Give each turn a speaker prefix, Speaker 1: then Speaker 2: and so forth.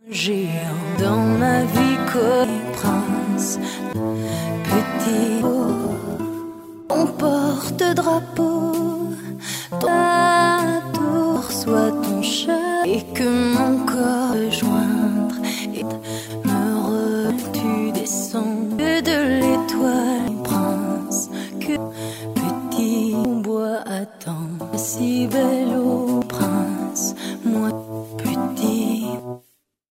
Speaker 1: Géant dans ma vie comme prince, petit on porte-drapeau, ta tour soit ton chat et que mon corps rejoindre et tu descends que de l'étoile prince que petit bois attend si belle.